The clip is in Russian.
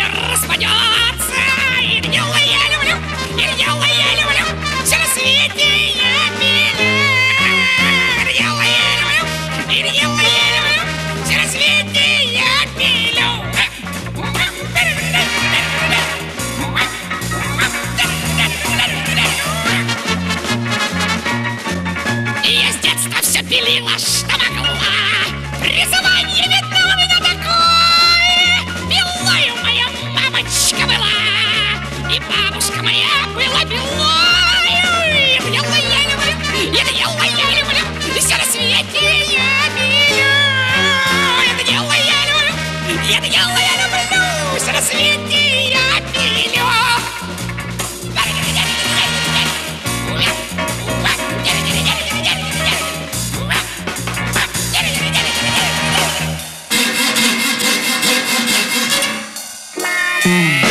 распадется. И дело я люблю, и дело я люблю, все на свете я пилю. И дело я люблю, и дело я люблю, все на свете я пилю. И я с детства все пилила, что могла. Призвание видно у меня такое. Пилою моя мамочка была, и бабушка моя была пилою. Это дело я люблю, это дело я люблю, и все на свете я пилю. Это дело я люблю, это дело я люблю, все на свете я пилю. Mm.